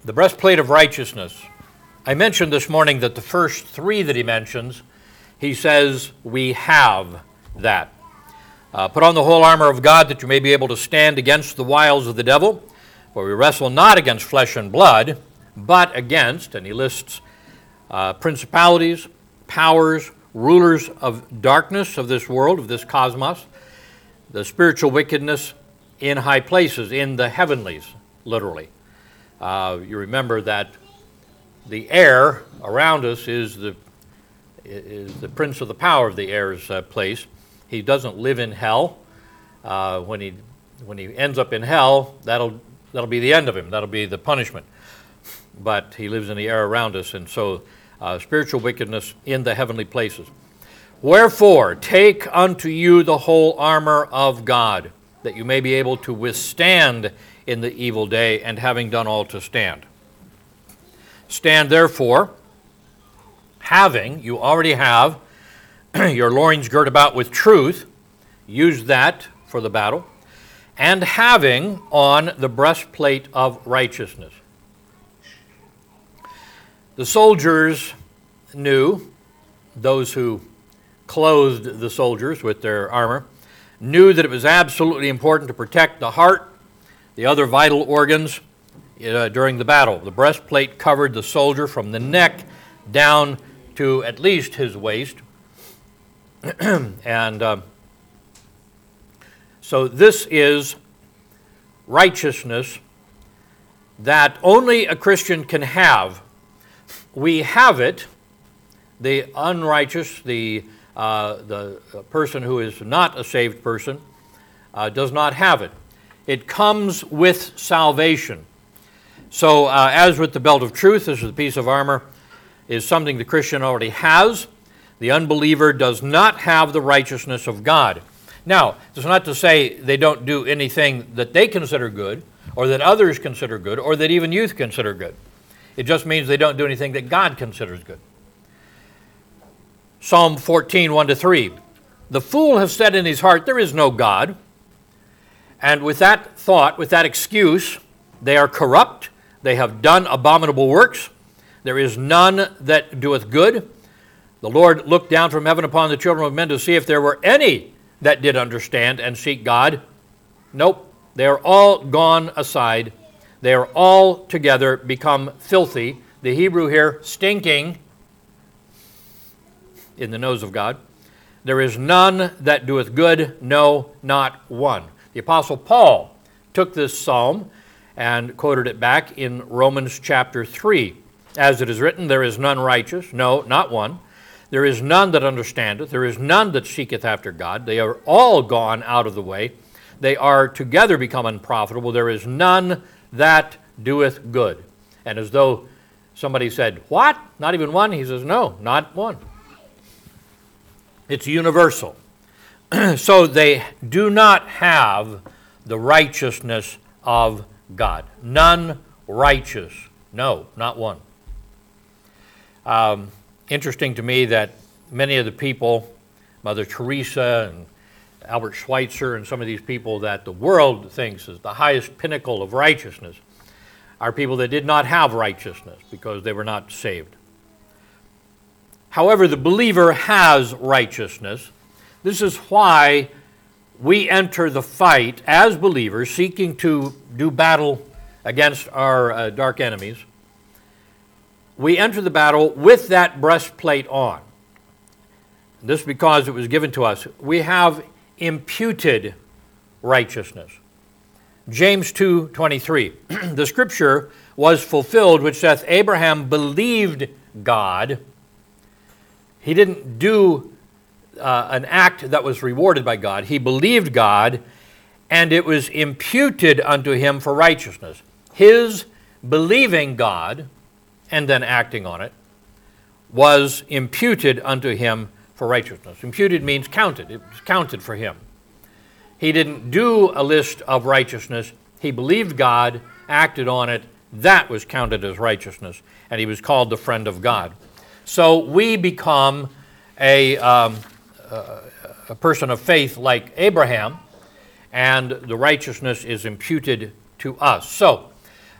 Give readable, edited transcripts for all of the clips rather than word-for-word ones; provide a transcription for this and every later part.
The breastplate of righteousness. I mentioned this morning that the first three that he mentions, he says, we have that. Put on the whole armor of God that you may be able to stand against the wiles of the devil. For we wrestle not against flesh and blood, but against, and he lists principalities, powers, rulers of darkness of this world, of this cosmos, the spiritual wickedness in high places, in the heavenlies, literally. You remember that the air around us is the prince of the power of the air's place. He doesn't live in hell. When he ends up in hell, that'll be the end of him. That'll be the punishment. But he lives in the air around us, and so spiritual wickedness in the heavenly places. Wherefore, take unto you the whole armor of God, that you may be able to withstand in the evil day, and having done all to stand. Stand therefore, having, you already have, your loins girt about with truth, use that for the battle, and having on the breastplate of righteousness. The soldiers knew, those who clothed the soldiers with their armor, knew that it was absolutely important to protect the heart, the other vital organs during the battle. The breastplate covered the soldier from the neck down to at least his waist. And so this is righteousness that only a Christian can have. We have it. The unrighteous, the person who is not a saved person, does not have it. It comes with salvation. So as with the belt of truth, this is a piece of armor, is something the Christian already has. The unbeliever does not have the righteousness of God. Now, it's not to say they don't do anything that they consider good, or that others consider good, or that even youth consider good. It just means they don't do anything that God considers good. Psalm 14, 1-3. The fool has said in his heart, there is no God. And with that thought, with that excuse, they are corrupt. They have done abominable works. There is none that doeth good. The Lord looked down from heaven upon the children of men to see if there were any that did understand and seek God. Nope. They are all gone aside. They are all together become filthy. The Hebrew here, stinking in the nose of God. There is none that doeth good, no, not one. The Apostle Paul took this psalm and quoted it back in Romans chapter 3. As it is written, there is none righteous, no, not one. There is none that understandeth, there is none that seeketh after God. They are all gone out of the way. They are together become unprofitable. There is none that doeth good. And as though somebody said, what? Not even one? He says, no, not one. It's universal. So they do not have the righteousness of God. None righteous. No, not one. Interesting to me that many of the people, Mother Teresa and Albert Schweitzer and some of these people that the world thinks is the highest pinnacle of righteousness, are people that did not have righteousness because they were not saved. However, the believer has righteousness. This is why we enter the fight as believers, seeking to do battle against our dark enemies. We enter the battle with that breastplate on. This because it was given to us. We have imputed righteousness. James 2:23. The scripture was fulfilled, which saith, Abraham believed God. He didn't do an act that was rewarded by God. He believed God, and it was imputed unto him for righteousness. His believing God and then acting on it was imputed unto him for righteousness. Imputed means counted. It was counted for him. He didn't do a list of righteousness. He believed God, acted on it. That was counted as righteousness, and he was called the friend of God. So we become a person of faith like Abraham, and the righteousness is imputed to us. So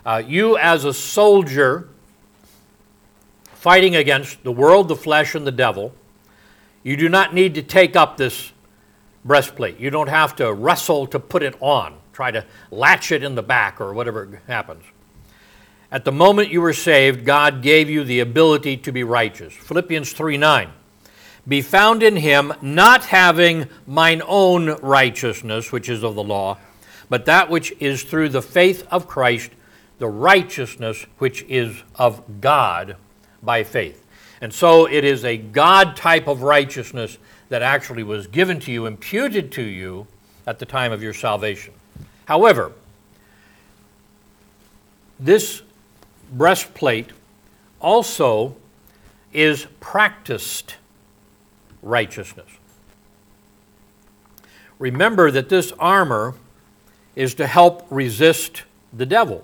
You as a soldier fighting against the world, the flesh, and the devil, you do not need to take up this breastplate. You don't have to wrestle to put it on, try to latch it in the back or whatever happens. At the moment you were saved, God gave you the ability to be righteous. Philippians 3:9. Be found in him, not having mine own righteousness, which is of the law, but that which is through the faith of Christ, the righteousness which is of God by faith. And so it is a God type of righteousness that actually was given to you, imputed to you at the time of your salvation. However, this breastplate also is practiced righteousness. Remember that this armor is to help resist the devil.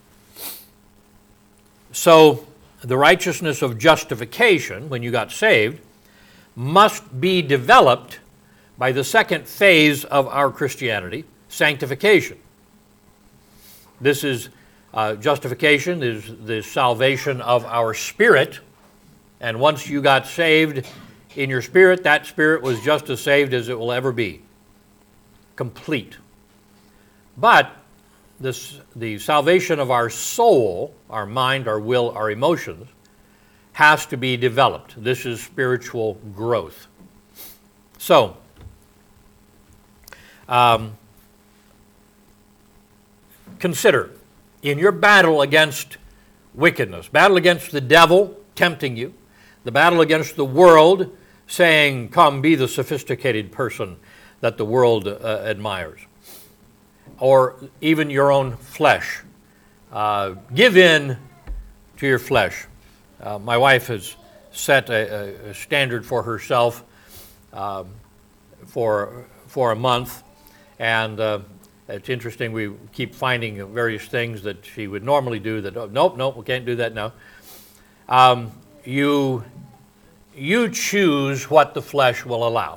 So the righteousness of justification, when you got saved, must be developed by the second phase of our Christianity, sanctification. This is justification, is the salvation of our spirit, and once you got saved in your spirit, that spirit was just as saved as it will ever be, complete. But the salvation of our soul, our mind, our will, our emotions, has to be developed. This is spiritual growth. So, consider, in your battle against wickedness, battle against the devil tempting you, the battle against the world saying, come, be the sophisticated person that the world admires, or even your own flesh. Give in to your flesh. My wife has set a standard for herself for a month, and it's interesting, we keep finding various things that she would normally do that, nope, we can't do that now. You choose what the flesh will allow.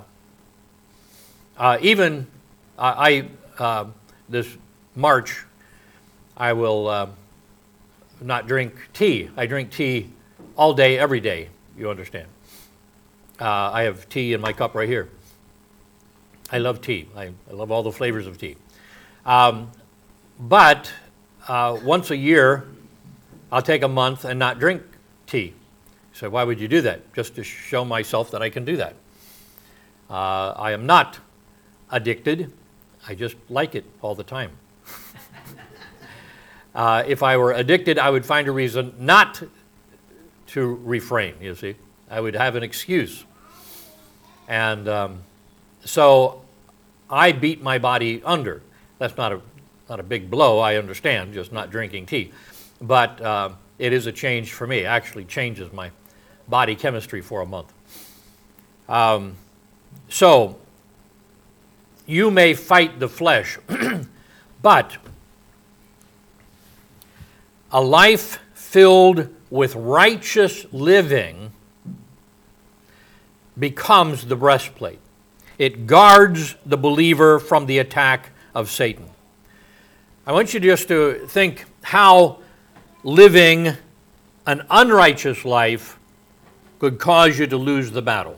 This March, I will not drink tea. I drink tea all day, every day, you understand. I have tea in my cup right here. I love tea. I love all the flavors of tea. But once a year, I'll take a month and not drink tea. So why would you do that? Just to show myself that I can do that. I am not addicted. I just like it all the time. If I were addicted, I would find a reason not to refrain, you see. I would have an excuse. And so I beat my body under. That's not a big blow, I understand, just not drinking tea. But it is a change for me. It actually changes my body chemistry for a month. So you may fight the flesh, but a life filled with righteous living becomes the breastplate. It guards the believer from the attack of Satan. I want you just to think how living an unrighteous life could cause you to lose the battle.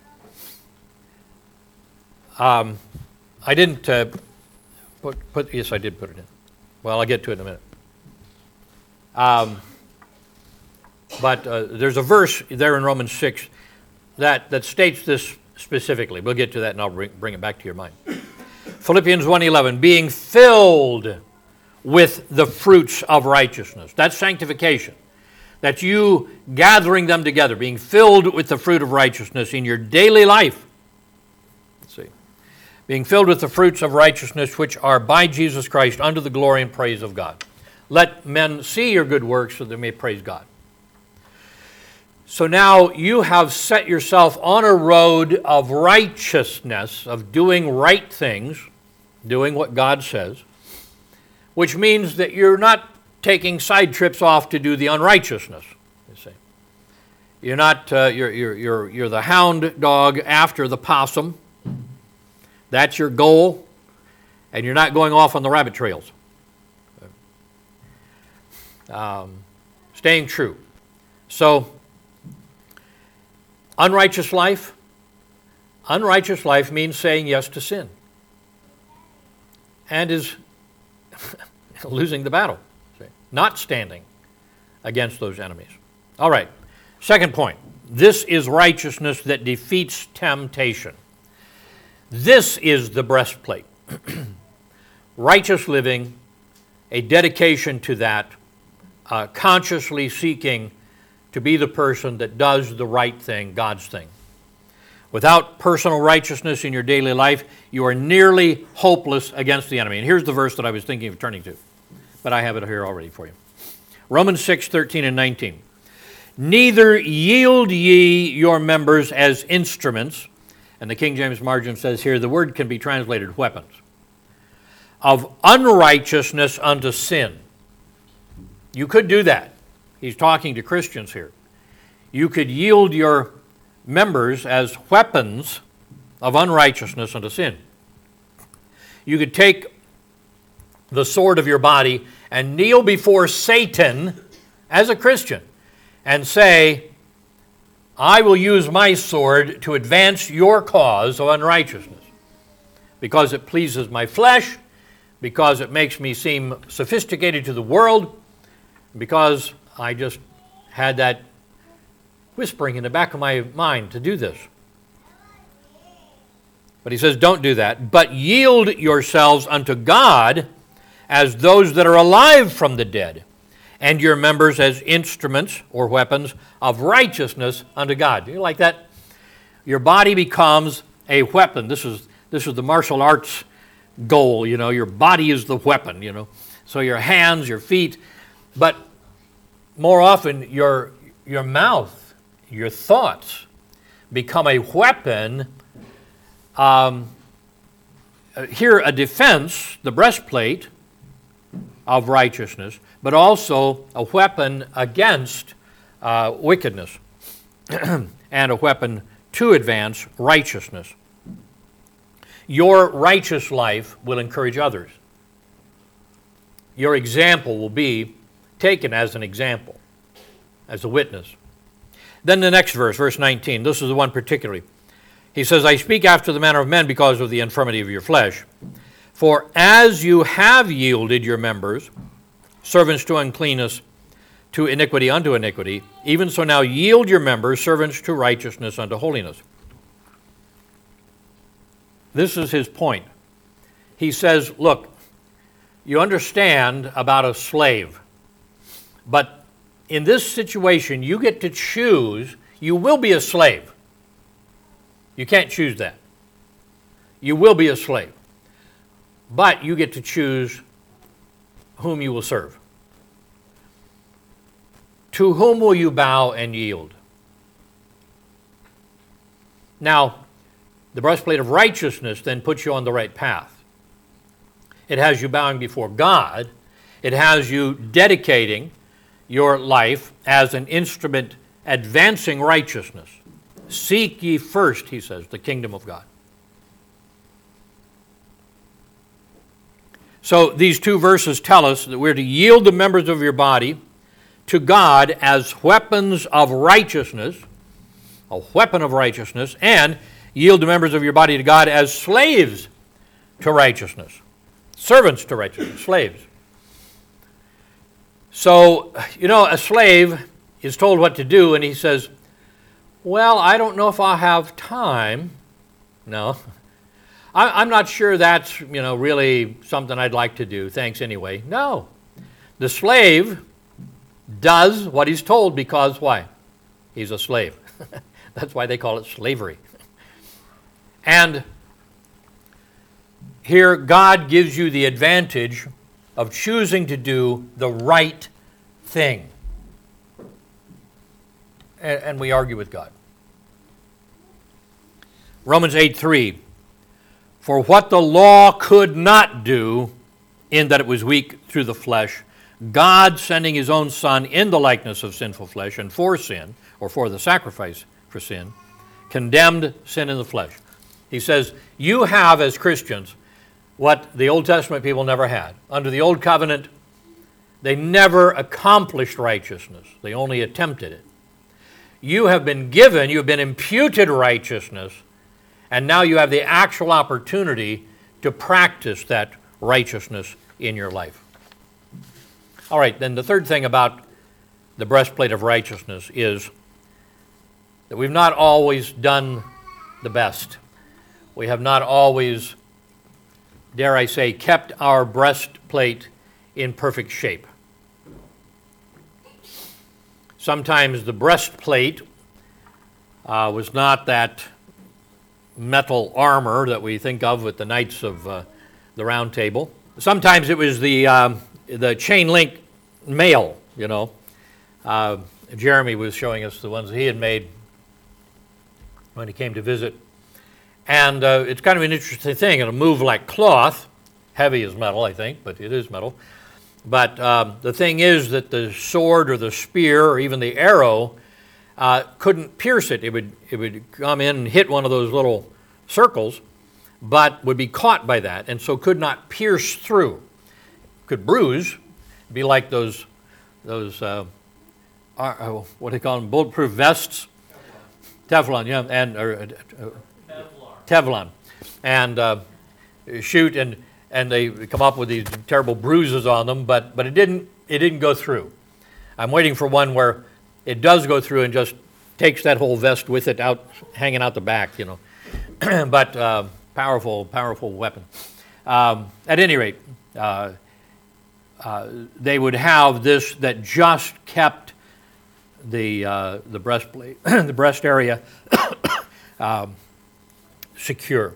I didn't yes, I did put it in. Well, I'll get to it in a minute. But there's a verse there in Romans 6 that states this specifically. We'll get to that and I'll bring it back to your mind. Philippians 1:11, being filled with the fruits of righteousness. That's sanctification. That's you gathering them together, being filled with the fruit of righteousness in your daily life. Let's see. Being filled with the fruits of righteousness which are by Jesus Christ unto the glory and praise of God. Let men see your good works so they may praise God. So now you have set yourself on a road of righteousness, of doing right things, doing what God says, which means that you're not taking side trips off to do the unrighteousness. You see, you're not you're the hound dog after the possum. That's your goal, and you're not going off on the rabbit trails. Staying true. So, unrighteous life means saying yes to sin and is losing the battle, not standing against those enemies. All right, second point. This is righteousness that defeats temptation. This is the breastplate. Righteous living, a dedication to that, consciously seeking to be the person that does the right thing, God's thing. Without personal righteousness in your daily life, you are nearly hopeless against the enemy. And here's the verse that I was thinking of turning to, but I have it here already for you. Romans 6:13 and 19. Neither yield ye your members as instruments, and the King James margin says here, the word can be translated weapons, of unrighteousness unto sin. You could do that. He's talking to Christians here. You could yield your members as weapons of unrighteousness unto sin. You could take the sword of your body and kneel before Satan as a Christian and say, I will use my sword to advance your cause of unrighteousness because it pleases my flesh, because it makes me seem sophisticated to the world, because I just had that whispering in the back of my mind to do this. But he says, don't do that, but yield yourselves unto God as those that are alive from the dead, and your members as instruments or weapons of righteousness unto God. Do you like that? Your body becomes a weapon. This is the martial arts goal, your body is the weapon, So your hands, your feet, but more often your mouth, your thoughts become a weapon. Here a defense, the breastplate of righteousness, but also a weapon against wickedness and a weapon to advance righteousness. Your righteous life will encourage others. Your example will be taken as an example, as a witness. Then the next verse, verse 19, this is the one particularly. He says, I speak after the manner of men because of the infirmity of your flesh. For as you have yielded your members, servants to uncleanness, to iniquity unto iniquity, even so now yield your members, servants to righteousness unto holiness. This is his point. He says, look, you understand about a slave, but in this situation, you get to choose. You will be a slave. You can't choose that. You will be a slave. But you get to choose whom you will serve. To whom will you bow and yield? Now, the breastplate of righteousness then puts you on the right path. It has you bowing before God. It has you dedicating your life as an instrument advancing righteousness. Seek ye first, he says, the kingdom of God. So these two verses tell us that we're to yield the members of your body to God as weapons of righteousness, a weapon of righteousness, and yield the members of your body to God as slaves to righteousness, servants to righteousness, slaves. So, a slave is told what to do, and he says, well, I don't know if I'll have time. No. I'm not sure that's, really something I'd like to do. Thanks anyway. No. The slave does what he's told because why? He's a slave. That's why they call it slavery. And here God gives you the advantage of choosing to do the right thing. And we argue with God. Romans 8:3, for what the law could not do, in that it was weak through the flesh, God sending his own Son in the likeness of sinful flesh and for sin, or for the sacrifice for sin, condemned sin in the flesh. He says, you have as Christians what the Old Testament people never had. Under the Old Covenant, They never accomplished righteousness. They only attempted it. You have been given, you have been imputed righteousness, and now you have the actual opportunity to practice that righteousness in your life. All right, then the third thing about the breastplate of righteousness is that we've not always done the best. We have not always, dare I say, kept our breastplate in perfect shape. Sometimes the breastplate was not that metal armor that we think of with the Knights of the Round Table. Sometimes it was the chain link mail, you know. Jeremy was showing us the ones he had made when he came to visit. And it's kind of an interesting thing. It'll move like cloth, heavy as metal, I think, but it is metal. But the thing is that the sword or the spear or even the arrow couldn't pierce it. It would come in and hit one of those little circles, but would be caught by that, and so could not pierce through. Could bruise, be like those what do they call them, bulletproof vests? Teflon, yeah, and Teflon, and shoot, and they come up with these terrible bruises on them, but it didn't go through. I'm waiting for one where it does go through and just takes that whole vest with it out, hanging out the back, you know. But powerful weapon. At any rate, they would have this that just kept the breastplate, the breast area, secure.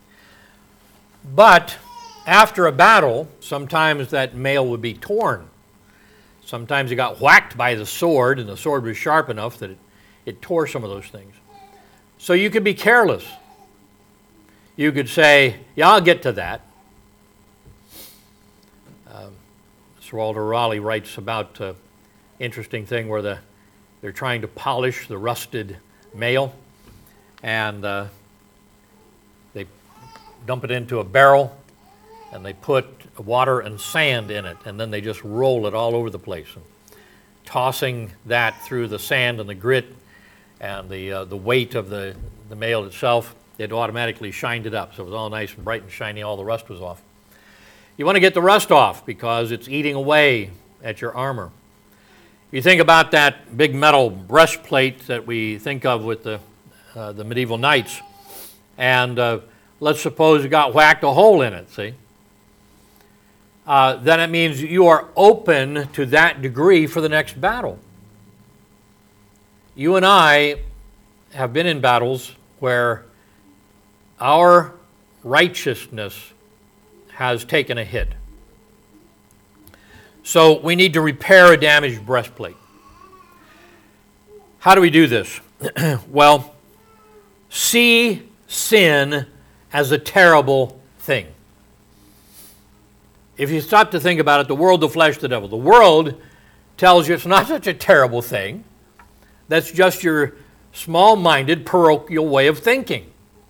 But after a battle, sometimes that mail would be torn. Sometimes it got whacked by the sword, and the sword was sharp enough that it tore some of those things. So you could be careless. You could say, yeah, I'll get to that. Sir Walter Raleigh writes about an interesting thing where they're trying to polish the rusted mail, and they dump it into a barrel, and they put water and sand in it, and then they just roll it all over the place, and tossing that through the sand and the grit and the weight of the mail itself, it automatically shined it up, so it was all nice and bright and shiny. All the rust was off. You want to get the rust off because it's eating away at your armor. You think about that big metal breastplate that we think of with the medieval knights, and let's suppose it got whacked a hole in it, see? Then it means you are open to that degree for the next battle. You and I have been in battles where our righteousness has taken a hit. So we need to repair a damaged breastplate. How do we do this? Well, see sin as a terrible thing. If you stop to think about it, the world, the flesh, the devil. The world tells you it's not such a terrible thing. That's just your small-minded, parochial way of thinking.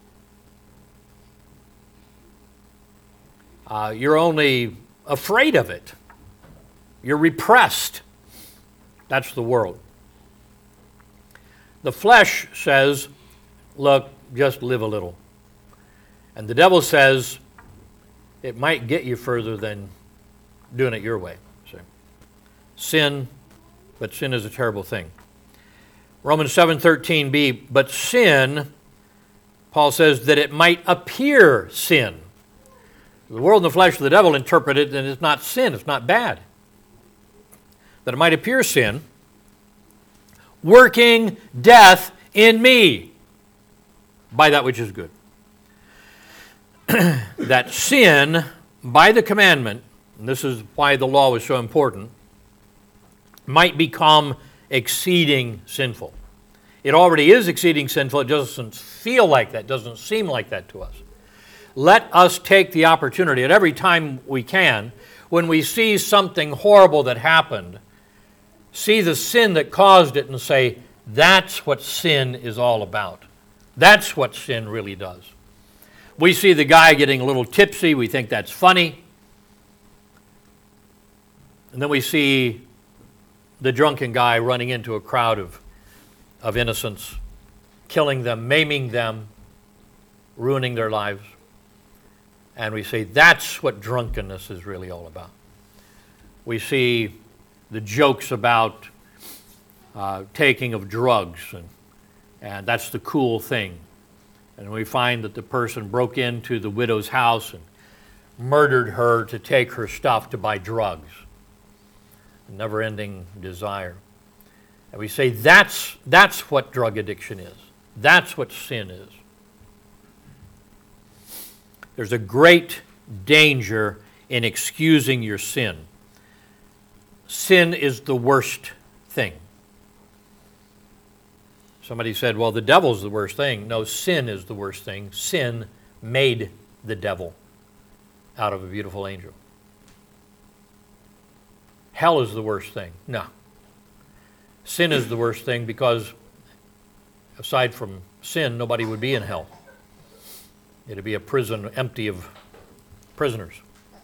You're only afraid of it. You're repressed. That's the world. The flesh says, look, just live a little. And the devil says, it might get you further than doing it your way. See? Sin, but sin is a terrible thing. Romans 7:13b, but sin, Paul says, that it might appear sin. The world and the flesh of the devil interpret it, and it's not sin, it's not bad. That it might appear sin, working death in me by that which is good. That sin, by the commandment, and this is why the law was so important, might become exceeding sinful. It already is exceeding sinful. It doesn't feel like that, doesn't seem like that to us. Let us take the opportunity at every time we can, when we see something horrible that happened, see the sin that caused it and say, that's what sin is all about. That's what sin really does. We see the guy getting a little tipsy, we think that's funny. And then we see the drunken guy running into a crowd of innocents, killing them, maiming them, ruining their lives. And we say that's what drunkenness is really all about. We see the jokes about taking of drugs, and that's the cool thing. And we find that the person broke into the widow's house and murdered her to take her stuff to buy drugs. A never-ending desire. And we say that's what drug addiction is. That's what sin is. There's a great danger in excusing your sin. Sin is the worst thing. Somebody said, well, the devil's the worst thing. No, sin is the worst thing. Sin made the devil out of a beautiful angel. Hell is the worst thing. No. Sin is the worst thing because aside from sin, nobody would be in hell. It'd be a prison empty of prisoners.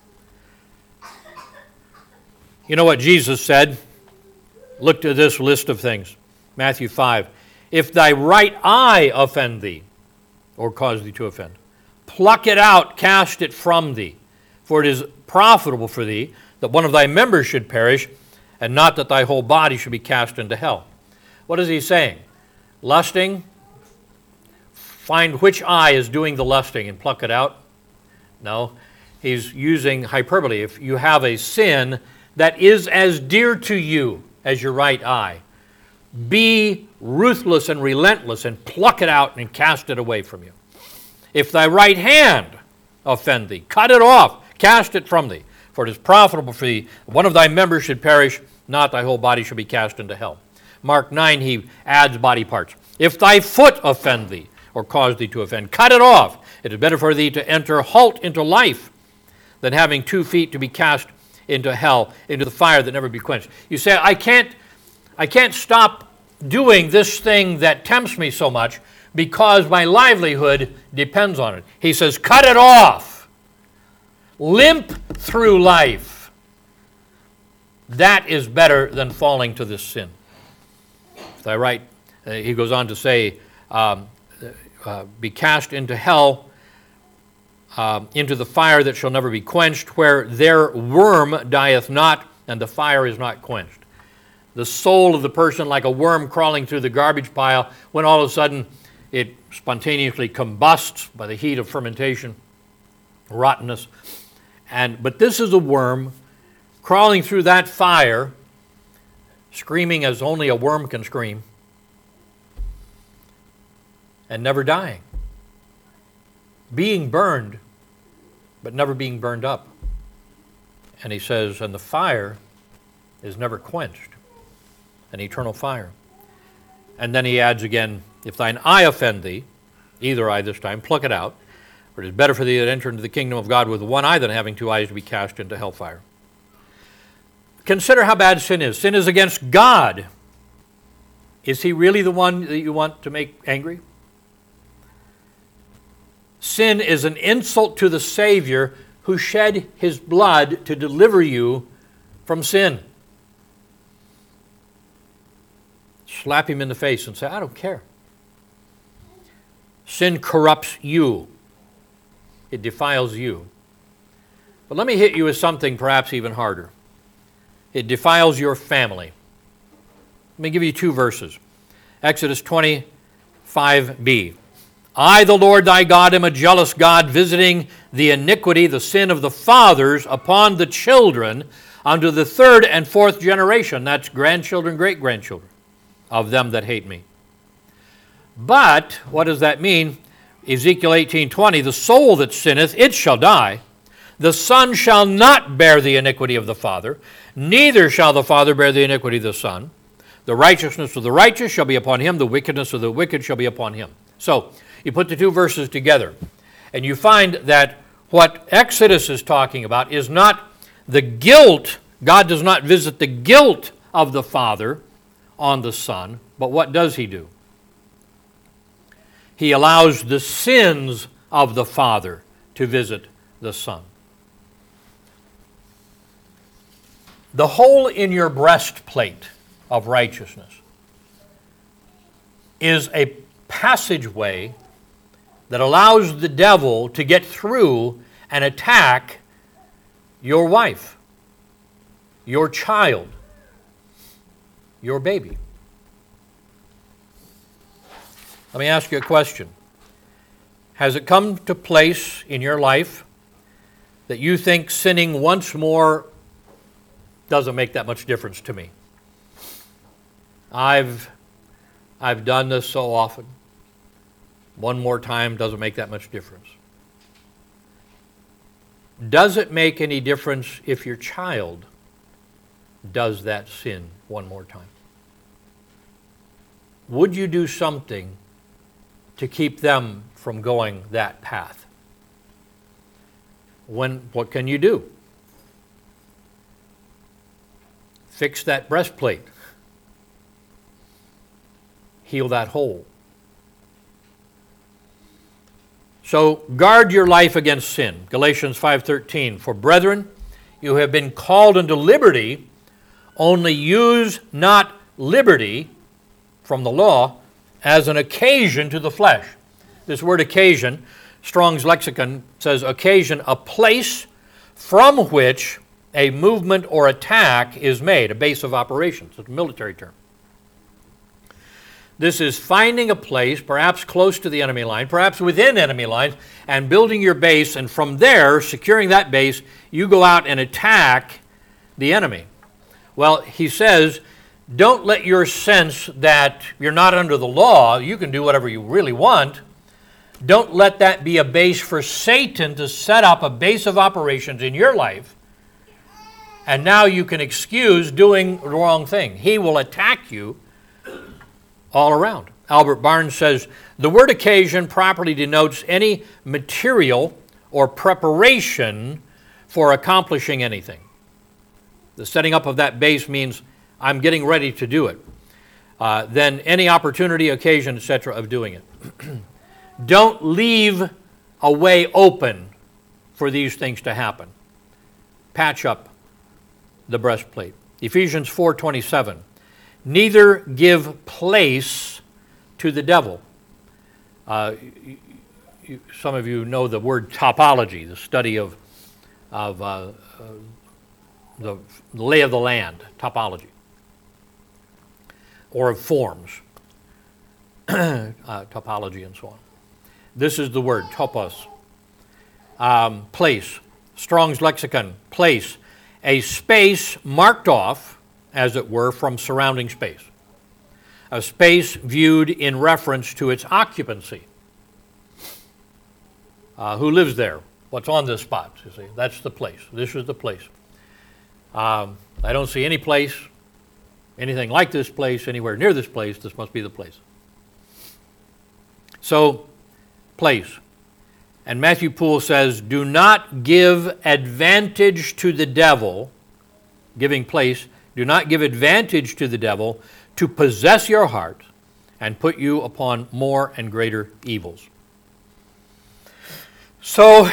You know what Jesus said? Look to this list of things. Matthew 5. If thy right eye offend thee, or cause thee to offend, pluck it out, cast it from thee. For it is profitable for thee that one of thy members should perish, and not that thy whole body should be cast into hell. What is he saying? Lusting, find which eye is doing the lusting and pluck it out? No, he's using hyperbole. If you have a sin that is as dear to you as your right eye, be ruthless and relentless and pluck it out and cast it away from you. If thy right hand offend thee, cut it off, cast it from thee. For it is profitable for thee, one of thy members should perish, not thy whole body shall be cast into hell. Mark 9, he adds body parts. If thy foot offend thee, or cause thee to offend, cut it off. It is better for thee to enter halt into life than having 2 feet to be cast into hell, into the fire that never be quenched. You say, I can't stop doing this thing that tempts me so much because my livelihood depends on it. He says, cut it off. Limp through life. That is better than falling to this sin. If thy right, he goes on to say, be cast into hell, into the fire that shall never be quenched, where their worm dieth not, and the fire is not quenched. The soul of the person, like a worm crawling through the garbage pile, when all of a sudden it spontaneously combusts by the heat of fermentation, rottenness. But this is a worm crawling through that fire, screaming as only a worm can scream, and never dying. Being burned, but never being burned up. And he says, and the fire is never quenched, an eternal fire. And then he adds again, if thine eye offend thee, either eye this time, pluck it out. For it is better for thee to enter into the kingdom of God with one eye than having 2 eyes to be cast into hellfire. Consider how bad sin is. Sin is against God. Is he really the one that you want to make angry? Sin is an insult to the Savior who shed his blood to deliver you from sin. Slap him in the face and say, I don't care. Sin corrupts you. It defiles you. But let me hit you with something perhaps even harder. It defiles your family. Let me give you 2 verses. Exodus 25b. I, the Lord thy God, am a jealous God, visiting the iniquity, the sin of the fathers upon the children unto the 3rd and 4th generation. That's grandchildren, great-grandchildren of them that hate me. But, what does that mean? Ezekiel 18:20, the soul that sinneth, it shall die. The son shall not bear the iniquity of the father, neither shall the father bear the iniquity of the son. The righteousness of the righteous shall be upon him, the wickedness of the wicked shall be upon him. So, you put the 2 verses together, and you find that what Exodus is talking about is not the guilt. God does not visit the guilt of the father on the son, but what does he do? He allows the sins of the father to visit the son. The hole in your breastplate of righteousness is a passageway that allows the devil to get through and attack your wife, your child, your baby. Let me ask you a question. Has it come to place in your life that you think sinning once more doesn't make that much difference to me? I've done this so often. One more time doesn't make that much difference. Does it make any difference if your child does that sin one more time? Would you do something to keep them from going that path? What can you do? Fix that breastplate. Heal that hole. So guard your life against sin. Galatians 5:13, for brethren, you have been called unto liberty, only use not liberty from the law as an occasion to the flesh. This word occasion, Strong's lexicon says occasion, a place from which a movement or attack is made, a base of operations. It's a military term. This is finding a place, perhaps close to the enemy line, perhaps within enemy lines, and building your base, and from there, securing that base, you go out and attack the enemy. Well, he says, don't let your sense that you're not under the law, you can do whatever you really want, don't let that be a base for Satan to set up a base of operations in your life, and now you can excuse doing the wrong thing. He will attack you all around. Albert Barnes says, the word occasion properly denotes any material or preparation for accomplishing anything. The setting up of that base means I'm getting ready to do it. Then any opportunity, occasion, etc. of doing it. Don't leave a way open for these things to happen. Patch up the breastplate. Ephesians 4:27. Neither give place to the devil. Some of you know the word topology, the study of the lay of the land, topology, or of forms, topology and so on. This is the word, topos. Place, Strong's lexicon, place, a space marked off, as it were, from surrounding space. A space viewed in reference to its occupancy. Who lives there? What's on this spot? You see, that's the place. This is the place. I don't see any place, anything like this place, anywhere near this place. This must be the place. So, place. And Matthew Poole says, do not give advantage to the devil, giving place, do not give advantage to the devil to possess your heart and put you upon more and greater evils. So,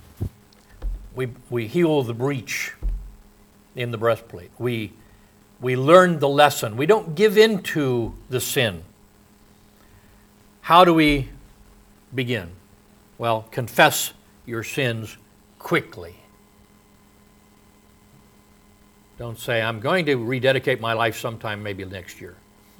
we heal the breach in the breastplate. We learn the lesson. We don't give in to the sin. How do we begin? Well, confess your sins quickly. Don't say, I'm going to rededicate my life sometime, maybe next year.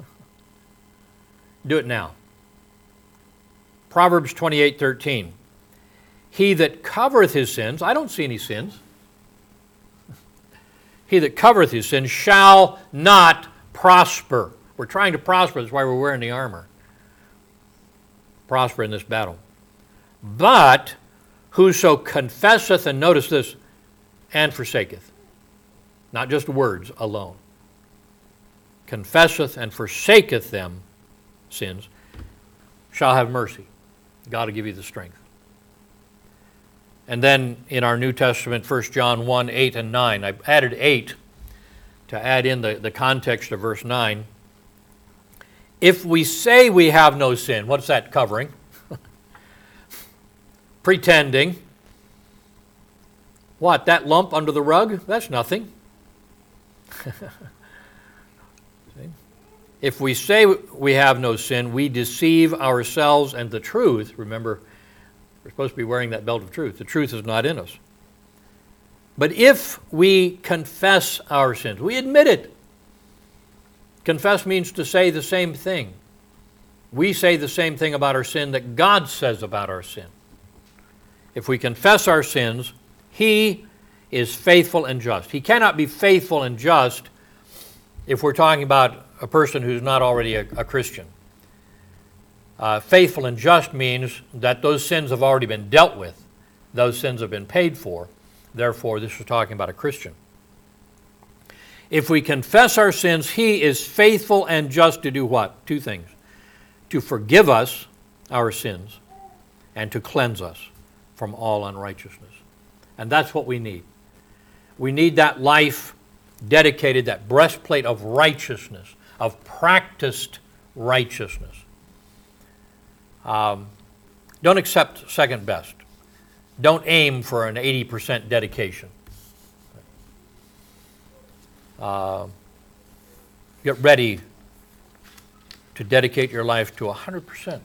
Do it now. Proverbs 28:13. He that covereth his sins, I don't see any sins. He that covereth his sins shall not prosper. We're trying to prosper, that's why we're wearing the armor. Prosper in this battle. But whoso confesseth, and notice this, and forsaketh. Not just words alone. Confesseth and forsaketh them, sins, shall have mercy. God will give you the strength. And then in our New Testament, 1 John 1:8 and 9, I added 8 to add in the context of verse 9. If we say we have no sin, what's that covering? Pretending. What, that lump under the rug? That's nothing. If we say we have no sin, we deceive ourselves, and the truth, remember, we're supposed to be wearing that belt of truth. The truth is not in us. But if we confess our sins, we admit it. Confess means to say the same thing. We say the same thing about our sin that God says about our sin. If we confess our sins, He is faithful and just. He cannot be faithful and just if we're talking about a person who's not already a Christian. Faithful and just means that those sins have already been dealt with. Those sins have been paid for. Therefore, this is talking about a Christian. If we confess our sins, He is faithful and just to do what? Two things. To forgive us our sins and to cleanse us from all unrighteousness. And that's what we need. We need that life dedicated, that breastplate of righteousness, of practiced righteousness. Don't accept second best. Don't aim for an 80% dedication. Get ready to dedicate your life to 100%.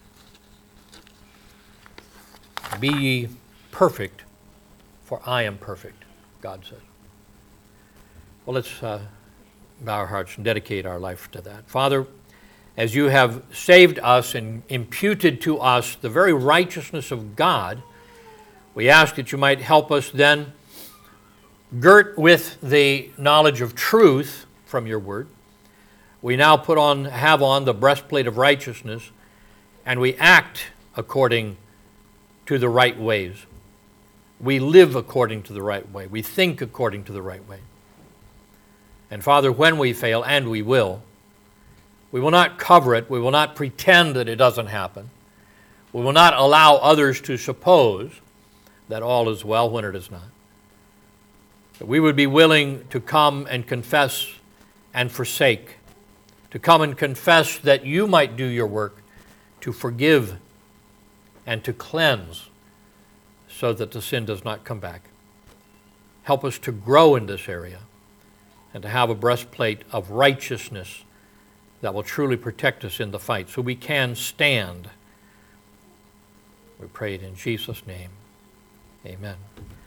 Be ye perfect, for I am perfect, God says. Well, let's bow our hearts and dedicate our life to that. Father, as you have saved us and imputed to us the very righteousness of God, we ask that you might help us then, girt with the knowledge of truth from your word. We now have on the breastplate of righteousness, and we act according to the right ways. We live according to the right way. We think according to the right way. And Father, when we fail, and we will not cover it. We will not pretend that it doesn't happen. We will not allow others to suppose that all is well when it is not. But we would be willing to come and confess and forsake, to come and confess that you might do your work to forgive and to cleanse so that the sin does not come back. Help us to grow in this area and to have a breastplate of righteousness that will truly protect us in the fight so we can stand. We pray it in Jesus' name. Amen.